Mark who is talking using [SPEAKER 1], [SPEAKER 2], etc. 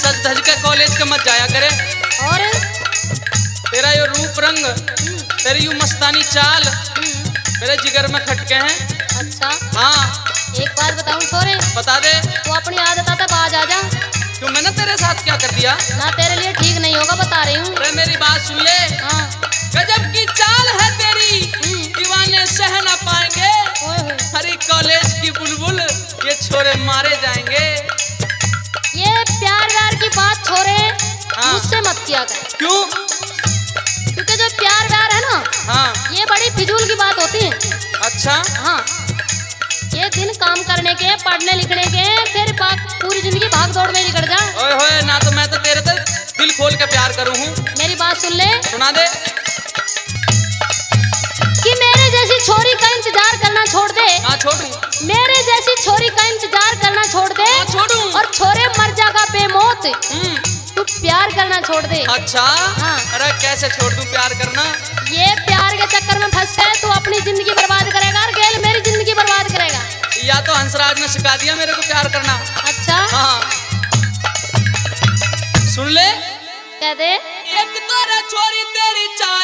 [SPEAKER 1] सज धज के कॉलेज के मत जाया करे।
[SPEAKER 2] और
[SPEAKER 1] तेरा ये रूप रंग, तेरी यू मस्तानी चाल मेरे जिगर में खटके हैं।
[SPEAKER 2] अच्छा
[SPEAKER 1] हाँ
[SPEAKER 2] एक बात बताऊं छोरे,
[SPEAKER 1] बता दे।
[SPEAKER 2] तू अपनी आदत आता बाज आ जा।
[SPEAKER 1] क्यों, मैंने तेरे साथ क्या कर दिया?
[SPEAKER 2] ना तेरे लिए ठीक नहीं होगा, बता रही हूँ।
[SPEAKER 1] अरे मेरी बात सुन ले।
[SPEAKER 2] हाँ
[SPEAKER 1] गजब की चाल है तेरी, दीवाने सह ना पाएंगे।
[SPEAKER 2] ओए होए।
[SPEAKER 1] हरी कॉलेज की बुलबुल, ये छोरे मारे जाएंगे।
[SPEAKER 2] ये प्यार व्यार की बात छोरे
[SPEAKER 1] हाँ।
[SPEAKER 2] मुझसे मत किया कर।
[SPEAKER 1] क्यों?
[SPEAKER 2] क्योंकि जो प्यार व्यार है ना,
[SPEAKER 1] हाँ
[SPEAKER 2] ये बड़ी फिजूल की बात होती है।
[SPEAKER 1] अच्छा।
[SPEAKER 2] हाँ ये दिन काम करने के, पढ़ने लिखने के, फिर पूरी जिंदगी भाग दौड़ में निकल जा।
[SPEAKER 1] ओए होए, ना तो मैं तो तेरे से दिल खोल के प्यार करूँ हूँ।
[SPEAKER 2] मेरी बात सुन ले।
[SPEAKER 1] सुना दे।
[SPEAKER 2] कि मेरे जैसी छोरी का इंतजार करना छोड़ दे।
[SPEAKER 1] हाँ छोड़ू।
[SPEAKER 2] मेरे जैसी छोरी का इंतजार करना छोड़ दे।
[SPEAKER 1] हाँ छोड़ू।
[SPEAKER 2] और छोरे मर जाएगा बेमौत, तू प्यार करना छोड़ दे।
[SPEAKER 1] अच्छा।
[SPEAKER 2] हाँ।
[SPEAKER 1] अरे कैसे छोड़ दूं प्यार करना?
[SPEAKER 2] ये प्यार के चक्कर में फंस गए तू अपनी जिंदगी बर्बाद करेगा और गेल मेरी जिंदगी बर्बाद करेगा।
[SPEAKER 1] या तो हंसराज ने सिखा दिया मेरे को प्यार करना।
[SPEAKER 2] अच्छा
[SPEAKER 1] हाँ सुन ले।
[SPEAKER 2] कह दे।
[SPEAKER 1] एक तोरे छोरी तेरी चाल